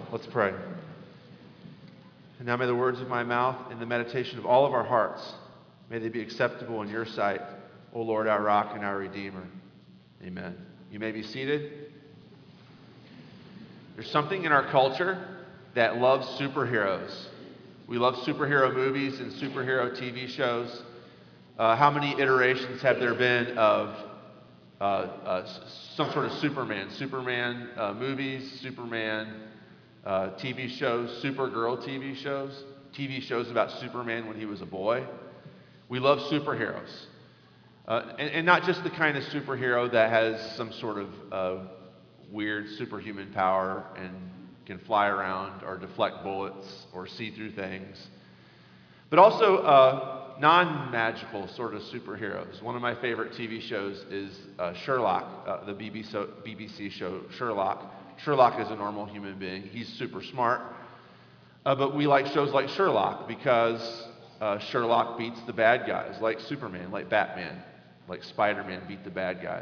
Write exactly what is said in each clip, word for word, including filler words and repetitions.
Let's pray. And now may the words of my mouth and the meditation of all of our hearts, may they be acceptable in your sight, O Lord, our rock and our redeemer. Amen. You may be seated. There's something in our culture that loves superheroes. We love superhero movies and superhero T V shows. Uh, how many iterations have there been of uh, uh, some sort of Superman? Superman uh, movies, Superman uh, T V shows, Supergirl T V shows, T V shows about Superman when he was a boy. We love superheroes. Uh, and, and not just the kind of superhero that has some sort of uh, weird superhuman power and can fly around or deflect bullets or see through things, but also uh, non-magical sort of superheroes. One of my favorite T V shows is uh, Sherlock, uh, the B B C show Sherlock. Sherlock is a normal human being. He's super smart, uh, but we like shows like Sherlock because uh, Sherlock beats the bad guys, like Superman, like Batman, like Spider-Man beat the bad guys.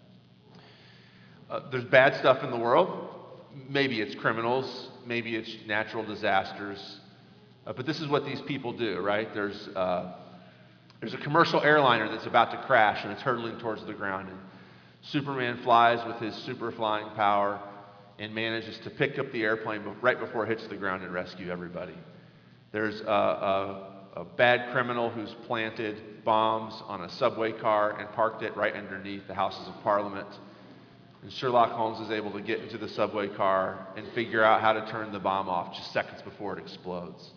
Uh, there's bad stuff in the world. Maybe it's criminals, maybe it's natural disasters, uh, but this is what these people do, right? There's uh, there's a commercial airliner that's about to crash and it's hurtling towards the ground, and Superman flies with his super flying power and manages to pick up the airplane right before it hits the ground and rescue everybody. There's a, a, a bad criminal who's planted bombs on a subway car and parked it right underneath the Houses of Parliament. And Sherlock Holmes is able to get into the subway car and figure out how to turn the bomb off just seconds before it explodes.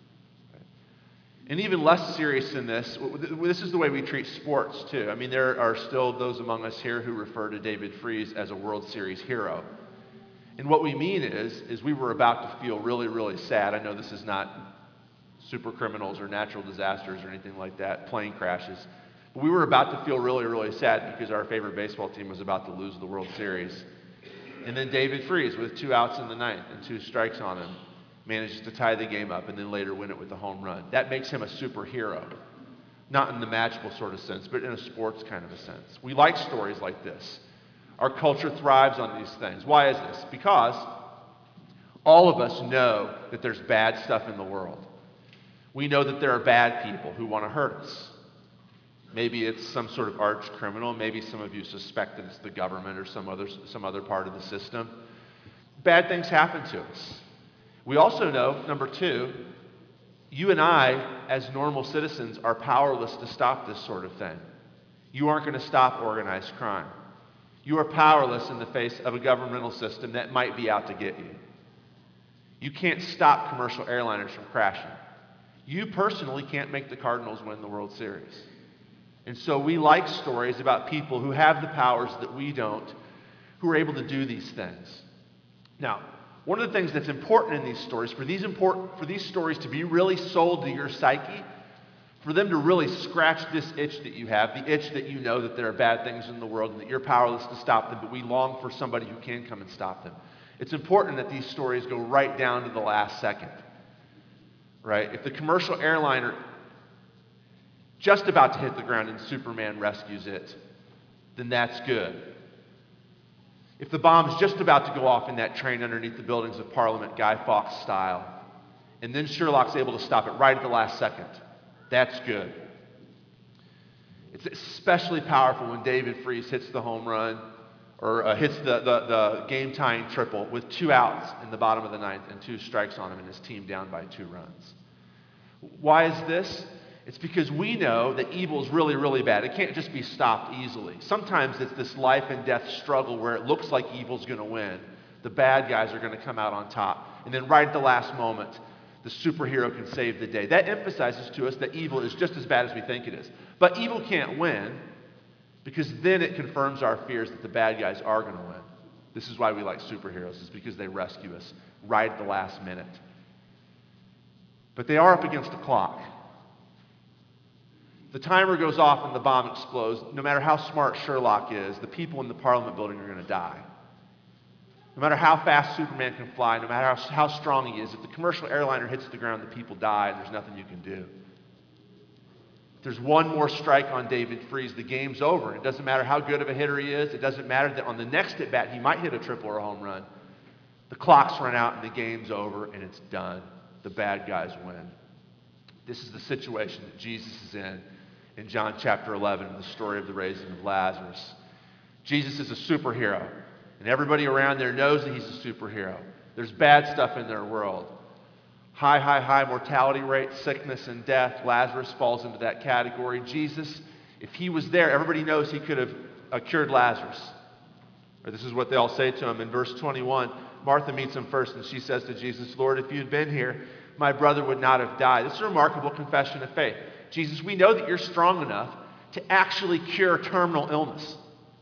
And even less serious than this, this is the way we treat sports too. I mean, there are still those among us here who refer to David Freese as a World Series hero. And what we mean is, is we were about to feel really, really sad. I know this is not super criminals or natural disasters or anything like that, plane crashes. We were about to feel really, really sad because our favorite baseball team was about to lose the World Series. And then David Freese, with two outs in the ninth and two strikes on him, manages to tie the game up and then later win it with a home run. That makes him a superhero. Not in the magical sort of sense, but in a sports kind of a sense. We like stories like this. Our culture thrives on these things. Why is this? Because all of us know that there's bad stuff in the world. We know that there are bad people who want to hurt us. Maybe it's some sort of arch criminal. Maybe some of you suspect that it's the government or some other, some other part of the system. Bad things happen to us. We also know, number two, you and I, as normal citizens, are powerless to stop this sort of thing. You aren't going to stop organized crime. You are powerless in the face of a governmental system that might be out to get you. You can't stop commercial airliners from crashing. You personally can't make the Cardinals win the World Series. And so we like stories about people who have the powers that we don't, who are able to do these things. Now, one of the things that's important in these stories, for these important, for these stories to be really sold to your psyche, for them to really scratch this itch that you have, the itch that you know that there are bad things in the world and that you're powerless to stop them, but we long for somebody who can come and stop them. It's important that these stories go right down to the last second. Right? If the commercial airliner just about to hit the ground and Superman rescues it, then that's good. If the bomb's just about to go off in that train underneath the buildings of Parliament, Guy Fawkes style, and then Sherlock's able to stop it right at the last second, that's good. It's especially powerful when David Freese hits the home run or uh, hits the, the, the game-tying triple with two outs in the bottom of the ninth and two strikes on him and his team down by two runs. Why is this? It's because we know that evil is really, really bad. It can't just be stopped easily. Sometimes it's this life and death struggle where it looks like evil's going to win. The bad guys are going to come out on top. And then right at the last moment, the superhero can save the day. That emphasizes to us that evil is just as bad as we think it is. But evil can't win because then it confirms our fears that the bad guys are going to win. This is why we like superheroes, is because they rescue us right at the last minute. But they are up against the clock. The timer goes off and the bomb explodes. No matter how smart Sherlock is, the people in the Parliament building are going to die. No matter how fast Superman can fly, no matter how, how strong he is, if the commercial airliner hits the ground, the people die, and there's nothing you can do. If there's one more strike on David Freese, the game's over. It doesn't matter how good of a hitter he is. It doesn't matter that on the next at-bat he might hit a triple or a home run. The clock's run out and the game's over and it's done. The bad guys win. This is the situation that Jesus is in in John chapter eleven, in the story of the raising of Lazarus. Jesus is a superhero, and everybody around there knows that he's a superhero. There's bad stuff in their world. High, high, high mortality rates, sickness and death. Lazarus falls into that category. Jesus, if he was there, everybody knows he could have uh, cured Lazarus. Or this is what they all say to him in verse twenty-one. Martha meets him first, and she says to Jesus, Lord, if you had been here, my brother would not have died. This is a remarkable confession of faith. Jesus, we know that you're strong enough to actually cure terminal illness.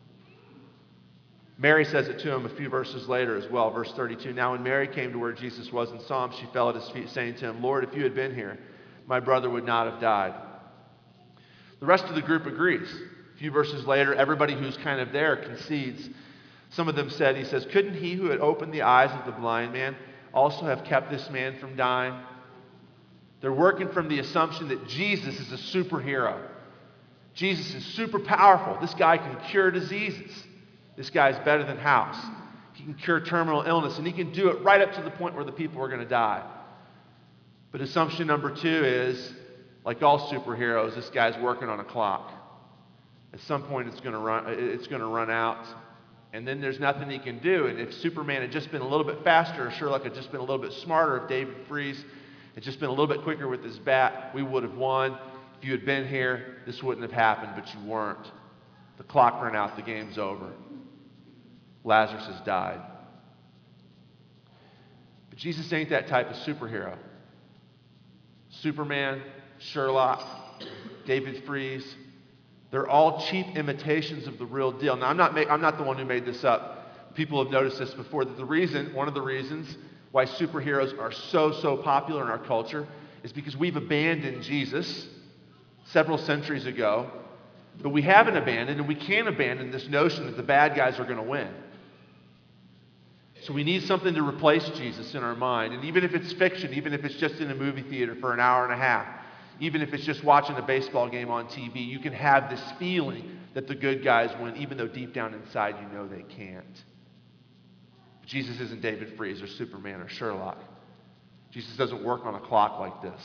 Mary says it to him a few verses later as well, verse thirty-two. Now when Mary came to where Jesus was and saw him, she fell at his feet, saying to him, Lord, if you had been here, my brother would not have died. The rest of the group agrees. A few verses later, everybody who's kind of there concedes. Some of them said, he says, couldn't he who had opened the eyes of the blind man also have kept this man from dying? They're working from the assumption that Jesus is a superhero. Jesus is super powerful. This guy can cure diseases. This guy's better than House. He can cure terminal illness, and he can do it right up to the point where the people are going to die. But assumption number two is, like all superheroes, this guy's working on a clock. At some point, it's going to run. It's going to run out. And then there's nothing he can do. And if Superman had just been a little bit faster, or Sherlock had just been a little bit smarter, if David Freeze had just been a little bit quicker with his bat, we would have won. If you had been here, this wouldn't have happened, but you weren't. The clock ran out, the game's over. Lazarus has died. But Jesus ain't that type of superhero. Superman, Sherlock, David Freeze, they're all cheap imitations of the real deal. Now, I'm not, make, I'm not the one who made this up. People have noticed this before, that the reason, one of the reasons why superheroes are so, so popular in our culture is because we've abandoned Jesus several centuries ago, but we haven't abandoned, and we can't abandon this notion that the bad guys are going to win. So we need something to replace Jesus in our mind, and even if it's fiction, even if it's just in a movie theater for an hour and a half, even if it's just watching a baseball game on T V, you can have this feeling that the good guys win, even though deep down inside you know they can't. Jesus isn't David Freeze or Superman or Sherlock. Jesus doesn't work on a clock like this.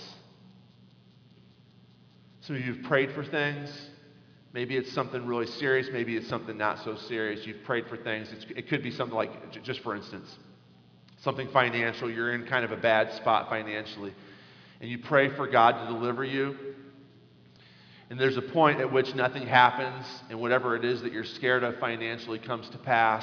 Some of you have prayed for things. Maybe it's something really serious. Maybe it's something not so serious. You've prayed for things. It's, it could be something like, just for instance, something financial. You're in kind of a bad spot financially. And you pray for God to deliver you. And there's a point at which nothing happens, and whatever it is that you're scared of financially comes to pass.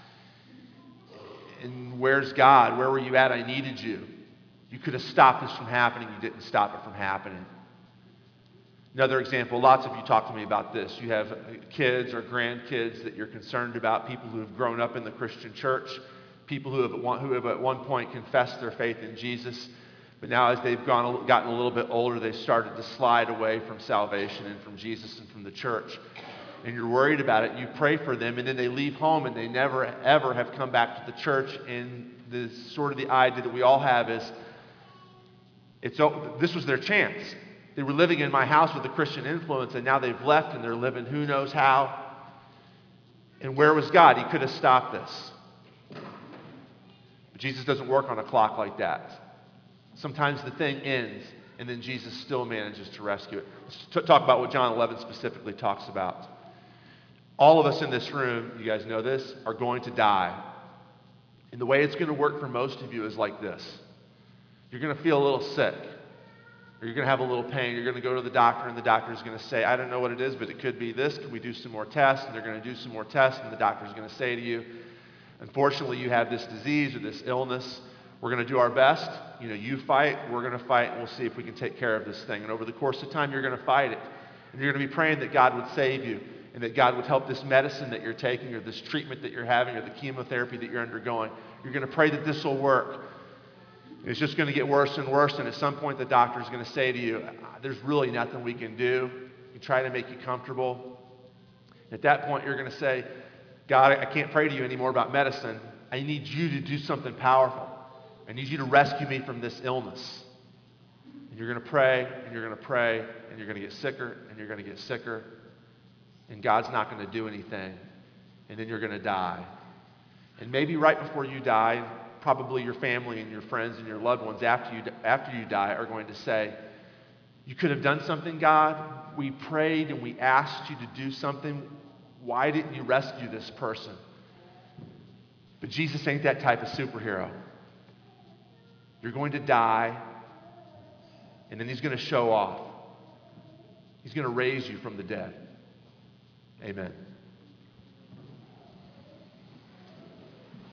And where's God? Where were you at? I needed you. You could have stopped this from happening. You didn't stop it from happening. Another example, lots of you talk to me about this. You have kids or grandkids that you're concerned about, people who have grown up in the Christian church, people who have at one, who have at one point confessed their faith in Jesus. But now as they've gone, gotten a little bit older, they've started to slide away from salvation and from Jesus and from the church. And you're worried about it. You pray for them, and then they leave home, and they never, ever have come back to the church. And the sort of the idea that we all have is, it's this was their chance. They were living in my house with a Christian influence, and now they've left, and they're living who knows how. And where was God? He could have stopped this. But Jesus doesn't work on a clock like that. Sometimes the thing ends, and then Jesus still manages to rescue it. Let's t- talk about what John eleven specifically talks about. All of us in this room, you guys know this, are going to die. And the way it's going to work for most of you is like this. You're going to feel a little sick, or you're going to have a little pain. You're going to go to the doctor, and the doctor is going to say, I don't know what it is, but it could be this. Can we do some more tests? And they're going to do some more tests, and the doctor is going to say to you, unfortunately, you have this disease or this illness. We're going to do our best. You know, you fight, we're going to fight, and we'll see if we can take care of this thing. And over the course of time, you're going to fight it. And you're going to be praying that God would save you, and that God would help this medicine that you're taking, or this treatment that you're having, or the chemotherapy that you're undergoing. You're going to pray that this will work. It's just going to get worse and worse, and at some point the doctor is going to say to you, there's really nothing we can do. We try to make you comfortable. At that point, you're going to say, God, I can't pray to you anymore about medicine. I need you to do something powerful. I need you to rescue me from this illness. And you're going to pray, and you're going to pray, and you're going to get sicker, and you're going to get sicker. And God's not going to do anything. And then you're going to die. And maybe right before you die, probably your family and your friends and your loved ones after you, after you die are going to say, you could have done something, God. We prayed and we asked you to do something. Why didn't you rescue this person? But Jesus ain't that type of superhero. You're going to die, and then he's going to show off. He's going to raise you from the dead. Amen.